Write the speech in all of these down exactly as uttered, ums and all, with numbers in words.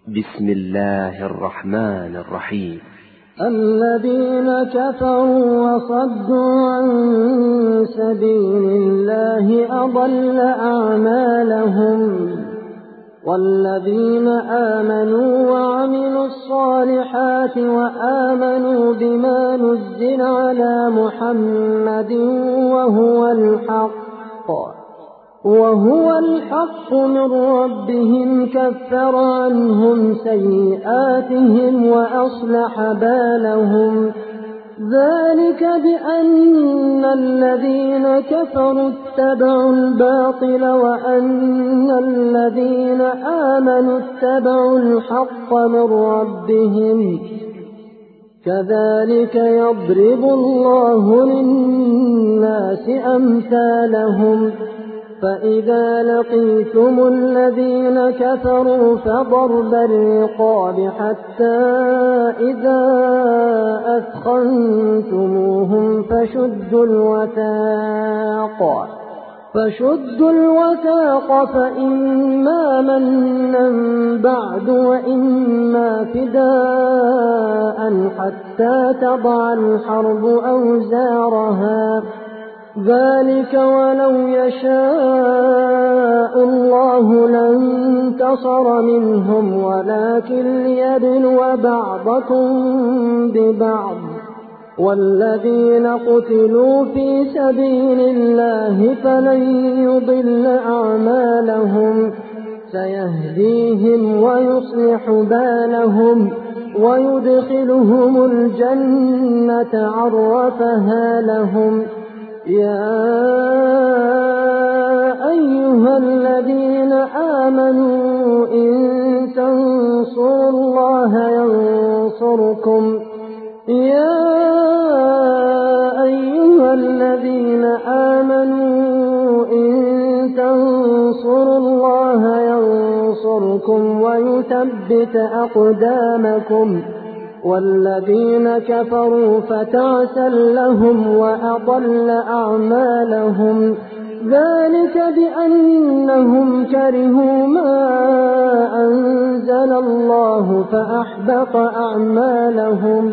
بسم الله الرحمن الرحيم. الذين كفروا وصدوا عن سبيل الله أضل أعمالهم والذين آمنوا وعملوا الصالحات وآمنوا بما نزل على محمد وهو الحق وهو الحق من ربهم كفر عنهم سيئاتهم وأصلح بالهم ذلك بأن الذين كفروا اتبعوا الباطل وأن الذين آمنوا اتبعوا الحق من ربهم كذلك يضرب الله للناس أمثالهم فإذا لقيتم الذين كفروا فضرب الرقاب حتى إذا أثخنتموهم فشدوا الوثاق فشدوا الوثاق فإما منا بعد وإما فداء حتى تضع الحرب أوزارها ذلك ولو يشاء الله لانتصر منهم ولكن ليبلو بعضكم ببعض والذين قتلوا في سبيل الله فلن يضل أعمالهم سيهديهم ويصلح بالهم ويدخلهم الجنة عرفها لهم يا أيها الذين آمنوا إن تنصروا الله ينصركم يا أيها الذين آمنوا إن تنصروا الله ينصركم ويثبت أقدامكم والذين كفروا فتعسا لهم وأضل أعمالهم ذلك بأنهم كرهوا ما أنزل الله فأحبط أعمالهم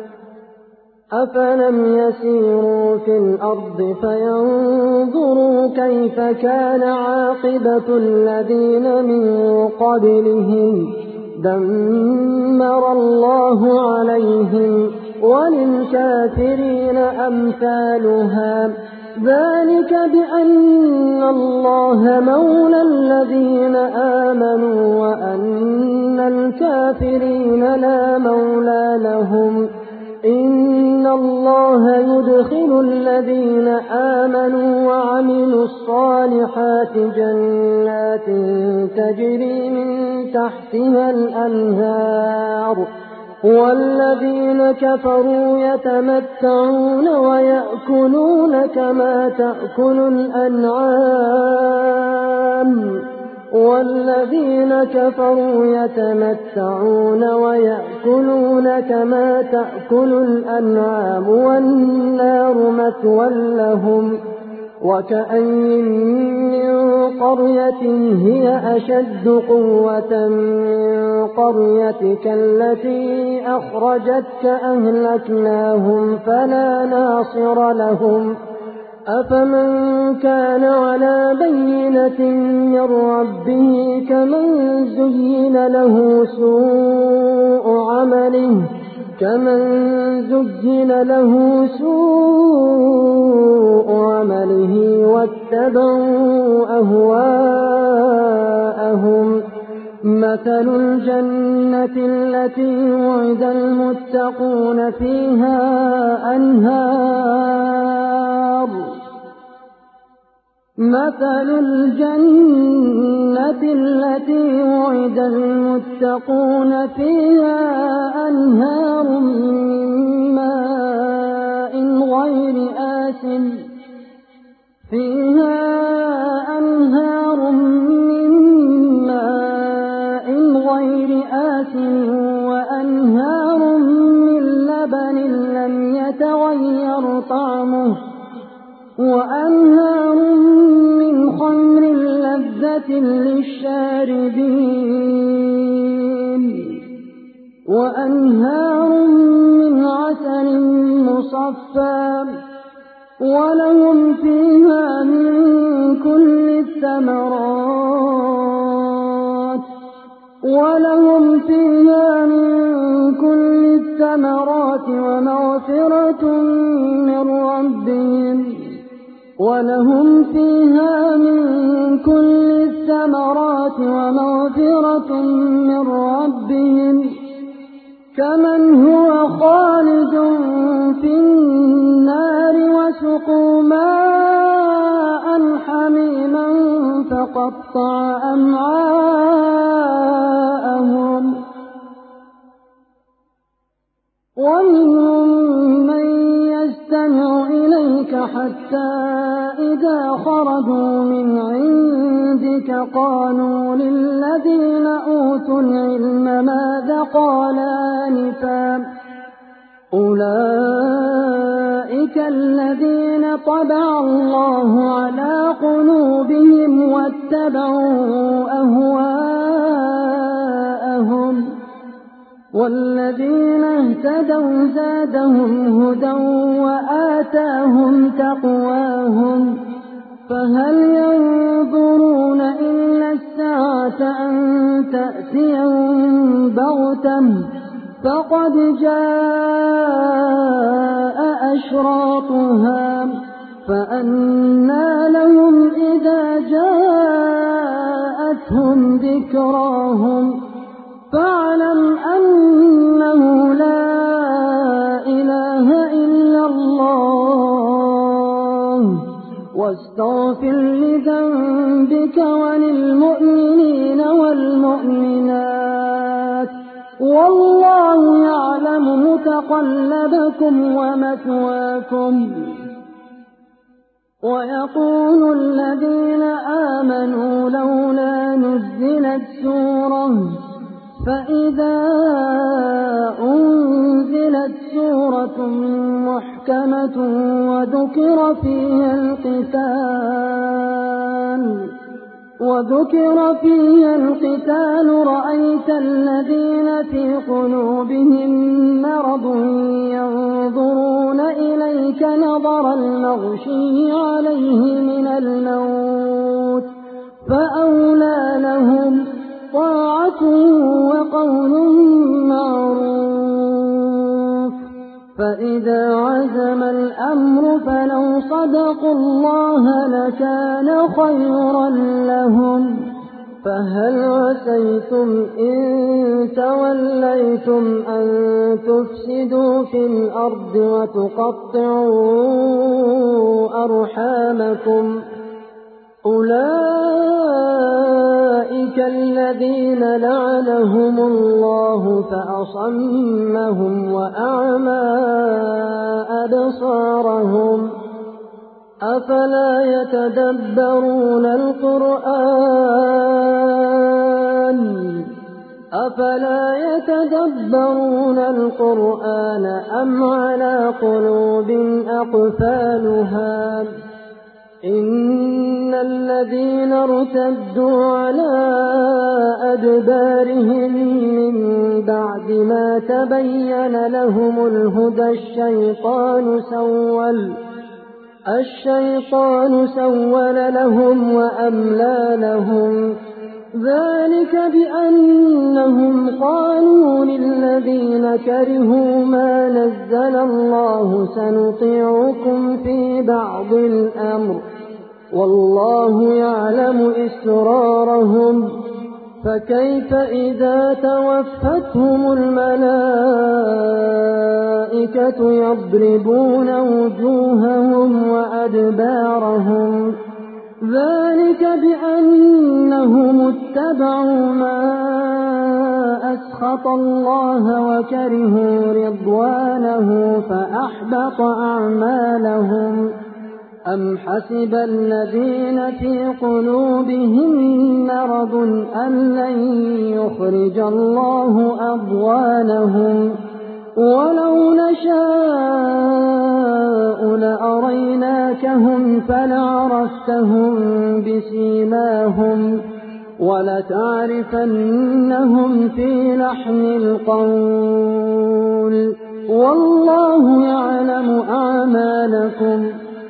أفلم يسيروا في الأرض فينظروا كيف كان عاقبة الذين من قبلهم دمر الله عليهم وللكافرين أمثالها ذلك بأن الله مولى الذين آمنوا وأن الكافرين لا مولى لهم إن الله يدخل الذين آمنوا وعملوا الصالحات جنات تجري من تحتها الأنهار والذين كفروا يتمتعون ويأكلون كما تأكل الأنعام والذين كفروا يتمتعون ويأكلون كما تأكل الأنعام والنار مثوى لهم وكأين من قرية هي أشد قوة من قريتك التي أخرجتك أهلكناهم فلا ناصر لهم أفمن كان على بينة من ربه كمن زين له سوء عمله كمن زين له سوء عمله واتبعوا أهواءهم مثل الجنة التي وعد المتقون فيها أنهار مثل الجنة التي وعد المتقون فيها أنهار من ماء غير آسن فيها أنهار من ماء غير آسن وأنهار من لبن لم يتغير طعمه وأنهار من خمر لذة للشاربين وأنهار من عسل مصفى ولهم فيها من كل الثمرات ولهم فيها من كل الثمرات ومغفرة من ربهم ولهم فيها من كل الثمرات ومغفرة من ربهم كمن هو خالد في النار وسقوا ماء حميما فقطع أمعاءهم ومنهم من يستمع إليك حتى إذا خرجوا من عندك قالوا للذين أوتوا العلم ماذا قال آنفا أولئك الذين طبع الله على قلوبهم واتبعوا أهواءهم والذين اهتدوا زادهم هدى وآتاهم تقواهم فهل ينظرون إلا الساعة أن تأتيهم بغتة فقد جاء أشراطها فأنى لهم إذا جاءتهم ذكراهم فاعلم أنه لا إله إلا الله واستغفر لذنبك وللمؤمنين والمؤمنات والله يعلم متقلبكم ومثواكم ويقول الذين آمنوا لولا نزلت سورة فإذا أنزلت سورة محكمة وذكر فيها القتال وذكر فيها القتال رأيت الذين في قلوبهم مرض ينظرون إليك نظر المغشي عليه من الموت فأولى لهم طاعة وقول معروف فإذا عزم الأمر فلو صدقوا الله لكان خيرا لهم فهل عسيتم إن توليتم أن تفسدوا في الأرض وتقطعوا أرحامكم أولئك الذين لعنهم الله فأصمهم وأعمى أبصارهم أفلا يتدبرون القرآن أفلا يتدبرون القرآن أم على قلوب أقفالها إن الذين ارتدوا على أدبارهم من بعد ما تبين لهم الهدى الشيطان سول الشيطان سول لهم وأملى لهم ذلك بأنهم قالوا للذين كرهوا ما نزل الله سنطيعكم في بعض الأمر والله يعلم إسرارهم فكيف إذا توفتهم الملائكة يضربون وجوههم وأدبارهم ذلك بأنهم اتبعوا ما أسخط الله وكرهوا رضوانه فأحبط أعمالهم أم حسب الذين في قلوبهم مرض أن لن يخرج الله أضغانهم ولو نشاء لأريناكهم فلعرفتهم بسيماهم وَلَتَعْرِفَنَّهُمْ فِي لَحْنِ الْقَوْلِ وَاللَّهُ يَعْلَمُ أَعْمَالَكُمْ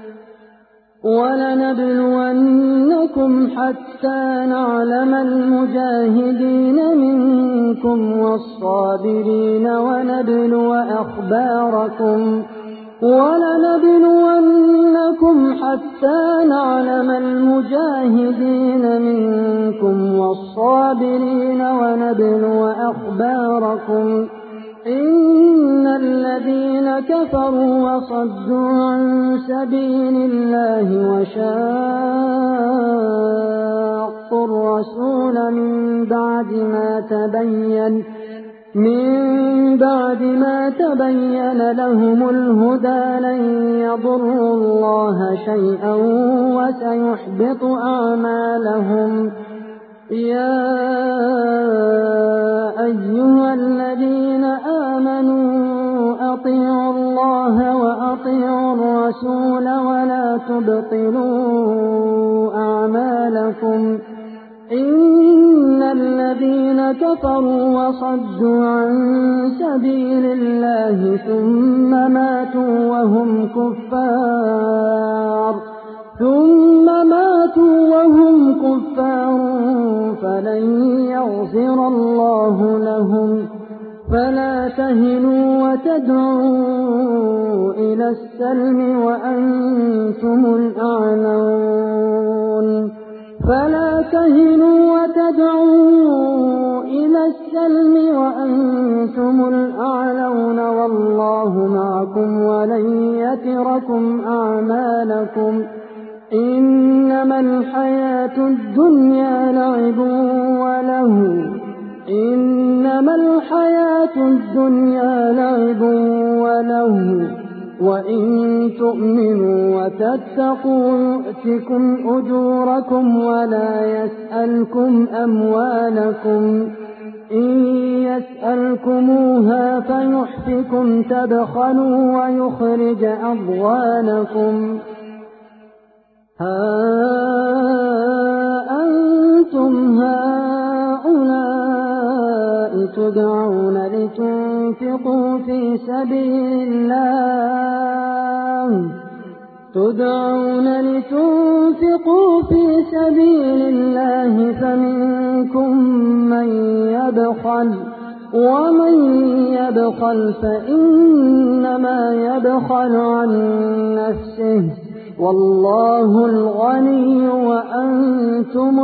وَلَنَبْلُوَنَّكُمْ حَتَّىٰ نَعْلَمَ الْمُجَاهِدِينَ مِنكُمْ وَالصَّابِرِينَ وَنَبْلُوَ أَخْبَارَكُمْ وَلَنَبْلُوَنَّكُمْ حَتَّىٰ نَعْلَمَ الْمُجَاهِدِينَ مِنكُمْ وَالصَّابِرِينَ وَنَبْلُوَ أَخْبَارَكُمْ إِنَّ الَّذِينَ كَفَرُوا وَصَدُّوا عَن سَبِيلِ اللَّهِ وَشَاقُّوا الرَّسُولَ مِن بَعْدِ مَا تَبَيَّنَ مِن بَعْدِ مَا تَبَيَّنَ لَهُمُ الْهُدَىٰ لَن يَضُرُّوا اللَّهَ شَيْئًا وَسَيُحْبِطُ أَعْمَالَهُمْ يَا أَيُّهَا الَّذِينَ آمَنُوا أَطِيعُوا اللَّهَ وَأَطِيعُوا الرَّسُولَ وَلَا تُبْطِلُوا أَعْمَالَكُمْ إِنَّ الَّذِينَ كَفَرُوا وَصَدُّوا عَن سَبِيلِ اللَّهِ ثُمَّ مَاتُوا وَهُمْ كُفَّارٌ ثُمَّ مَاتُوا وَهُمْ كُفَّارٌ فَلَن يَغْفِرَ اللَّهُ لَهُمْ فَلَا تَهِنُوا وَتَدْعُوا إِلَى السَّلْمِ وَأَنتُمُ الْأَعْلَوْنَ فَلَا تَهِنُوا وَتَدْعُوا إِلَى السَّلْمِ وَأَنتُمُ الْأَعْلَوْنَ وَاللَّهُ مَعَكُمْ وَلَن يَتِرَكُمْ أَعْمَالَكُمْ إِنَّمَا الْحَيَاةُ الدُّنْيَا لَعِبٌ وَلَهْوٌ إِنَّمَا الْحَيَاةُ الدُّنْيَا لَعِبٌ وَلَهْوٌ وَإِن تُؤْمِنُوا وَتَتَّقُوا يُؤْتِكُمْ أُجُورَكُمْ وَلَا يَسْأَلْكُمْ أَمْوَالَكُمْ إِن يَسْأَلْكُمُوهَا فَيُحْفِكُمْ تَبْخَلُوا وَيُخْرِجْ أَضْغَانَكُمْ هَا أَنتُمْ هَٰؤُلَاءِ تُدْعَوْنَ لِتُنفِقُوا فِي سَبِيلِ اللَّهِ تُدْعَوْنَ لِتُنفِقُوا فِي سَبِيلِ اللَّهِ فَمِنكُم مَّن يَبْخَلُ وَمَن يَبْخَلْ فَإِنَّمَا يَبْخَلُ عَن نَّفْسِهِ وَاللَّهُ الْغَنِيُّ وَأَنتُمُ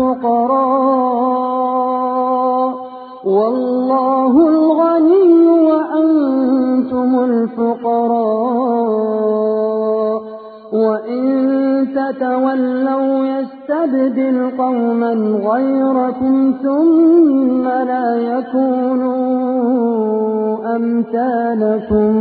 الْفُقَرَاءُ وَاللَّهُ الْغَنِيُّ وَأَنتُمُ الْفُقَرَاءُ وَإِن تَتَوَلَّوْا يَسْتَبْدِلْ قَوْمًا غَيْرَكُمْ ثُمَّ لَا يَكُونُوا أَمْثَالَكُمْ